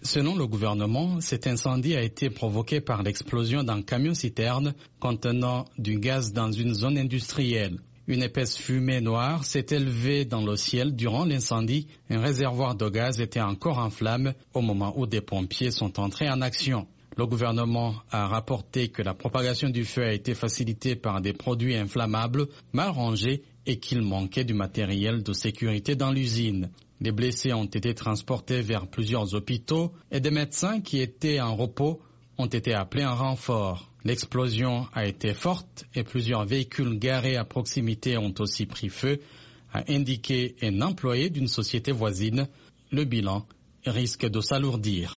Selon le gouvernement, cet incendie a été provoqué par l'explosion d'un camion-citerne contenant du gaz dans une zone industrielle. Une épaisse fumée noire s'est élevée dans le ciel durant l'incendie. Un réservoir de gaz était encore en flammes au moment où des pompiers sont entrés en action. Le gouvernement a rapporté que la propagation du feu a été facilitée par des produits inflammables mal rangés et qu'il manquait du matériel de sécurité dans l'usine. Les blessés ont été transportés vers plusieurs hôpitaux et des médecins qui étaient en repos ont été appelés en renfort. L'explosion a été forte et plusieurs véhicules garés à proximité ont aussi pris feu, a indiqué un employé d'une société voisine. Le bilan risque de s'alourdir.